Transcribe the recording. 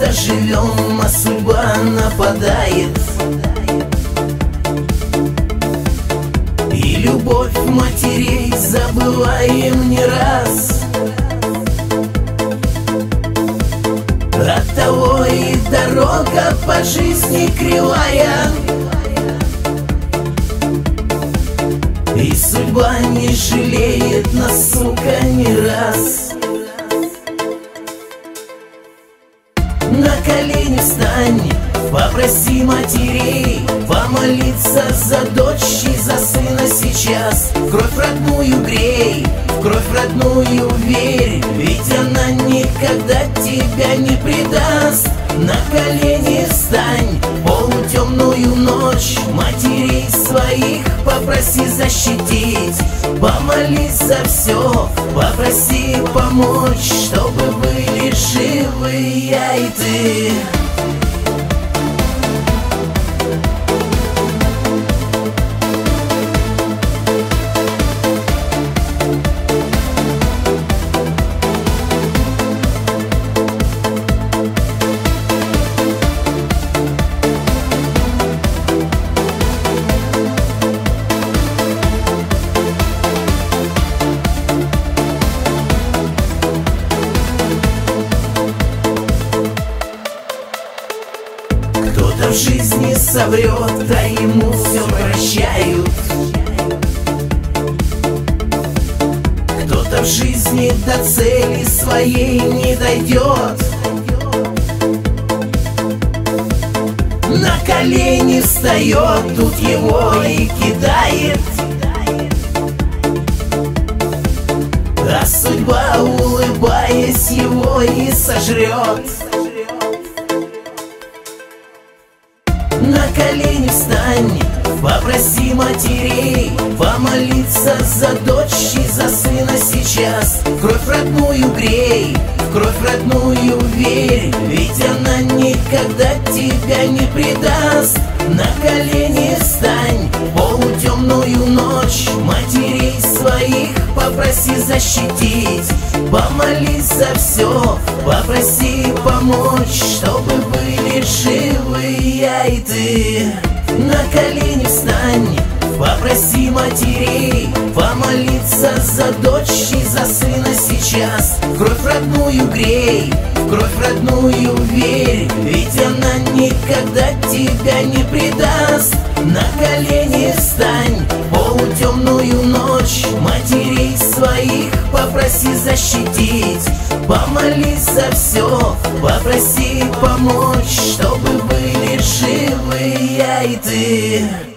живем, а судьба нападает. И любовь матерей забываем не раз. Оттого и дорога по жизни кривая, и судьба не жалеет нас, сука, ни раз. На колени встань, попроси матерей помолиться за дочь и за сына сейчас. Кровь родную грей, в кровь родную верь, ведь она никогда тебя не предаст. На колени встань, полутемную ночь, матерей своих попроси защитить. Помолись за все, попроси помочь, чтобы были живы я и ты. Кто-то в жизни соврет, а ему все прощают. Кто-то в жизни до цели своей не дойдет. На колени встает, тут его и кидает. А судьба, улыбаясь, его и сожрет. На колени встань, попроси матерей помолиться за дочь и за сына сейчас. Кровь родную грей, в кровь родную верь, ведь она никогда тебя не предаст. На колени встань, полутемную ночь, матерей своих попроси защитить. Помолись за все, попроси помочь, чтобы были живы я и ты. На колени встань, попроси матерей помолиться за дочь и за сына сейчас. Кровь родную грей, в кровь родную верь, ведь она никогда тебя не предаст. На колени встань, полутемную ночь, матерей своих попроси защитить. Помолись за все, попроси помочь, чтобы были живы я и ты.